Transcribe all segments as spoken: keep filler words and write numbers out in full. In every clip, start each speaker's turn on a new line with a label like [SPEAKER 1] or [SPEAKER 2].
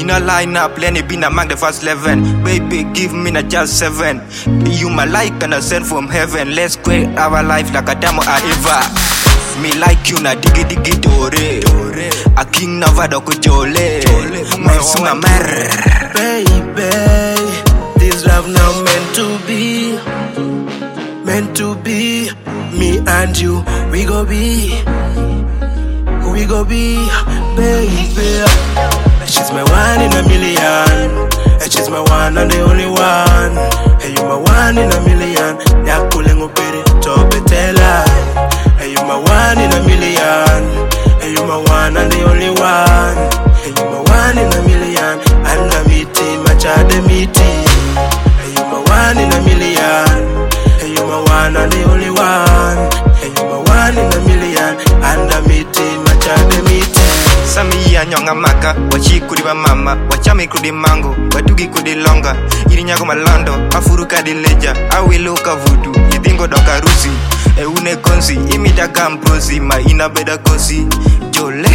[SPEAKER 1] In a lineup, Lenny been among the first eleven. Baby, give me a just seven. You my like and I sent from heaven. Let's create our life like a damo and Eva. Me like you na digi digi dore. A king na vado kujole. Mercy my mer.
[SPEAKER 2] Baby, this love now meant to be. Meant to be. Me and you, we go be. We go be, baby. She's my one in a million. She's my one and the only one. Hey, you my one in a million. Yakuling upiri tobe tela. Hey, you my one in a million. Hey, you my one and the only one. Hey, you my one in a million. And the meeting, macha de meeting. Hey, you my one in a million. Hey, you my one and the only one. Hey, you my one in a million. And the meeting, macha de meeting.
[SPEAKER 1] Sami ya nyonga maka, wachi kudi ba mama, wachami kudi mango, watugi kudi longa, iri nyago malando, afuruka di leja, awiluka vudu, idingo doka rusi, e une konsi, imita kamprosi, ma ina beda kosi, jole,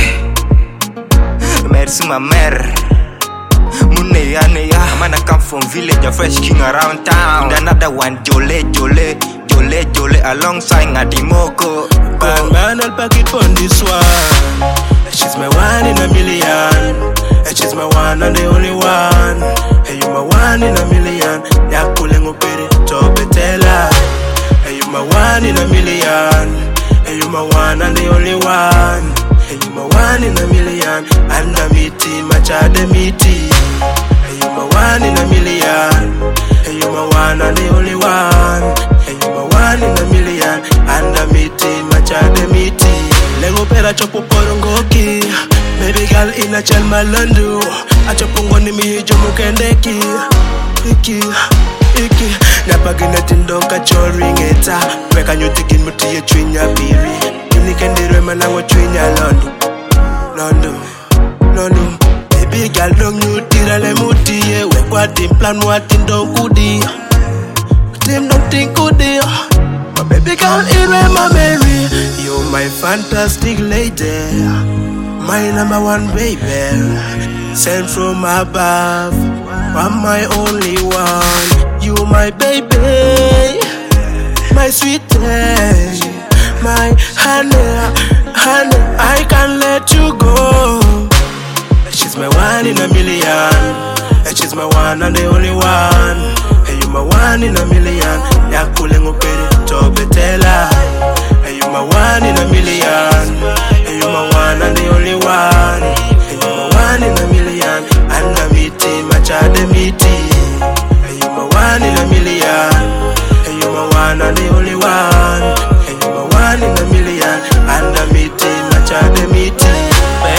[SPEAKER 1] merci ma mère. Mune ya ne ya, man I come from village, a fresh king around town, and another one, jole, jole, jole, jole, alongside Ngadimoko.
[SPEAKER 2] Bang, man, I'll pack it on this one. She's my one in a million. She's my one and the only one. Hey, you my one in a million. Yakuling upiri tobe tela. Hey, you my one in a million. Hey, you my one and the only one. Hey, you my one in a million. And the meeting, macha de meeting. Hey, you my one in a million. Hey, you my one and the only one. Hey, you my one in a million. And the meeting, macha de meeting. Lego pera chopo porongoki. Baby girl in a chel malandu. A chopongo ni mi jomu kendeki. Iki, iki. Napagina tindonka choringeta. Weka nyutikin muti ye chwinya biri. Ini kendirwe manango chwinya londo. Londo, londo. Baby girl dong nyutira le muti ye. Wekwa tim plan wa tindong kudi. Tim don't think kudi. My baby girl in my Mary. You're my fantastic lady. My number one baby. Sent from above. I'm my only one. You my baby. My sweetest. My honey. Honey, I can't let you go. She's my one in a million. She's my one and the only one. Hey, you my one in a million. Yakuling upiri tobe tela. Hey, you my one in a million. Hey, you my one and the only one. Hey, you my one in a million. And the meeting, macha de meeting. Hey, you my one in a million. Hey, you my one and the only one. Hey, you my one in a million. And the meeting, macha de meeting.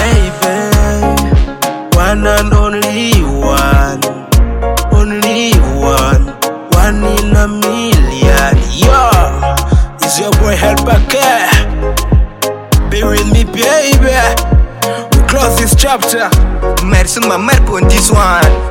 [SPEAKER 2] Baby, one and only one. Only one. One in a million. Yo, it's your boy Helper K. Be with me, baby. We close this chapter.
[SPEAKER 1] Merci ma mère pour this one.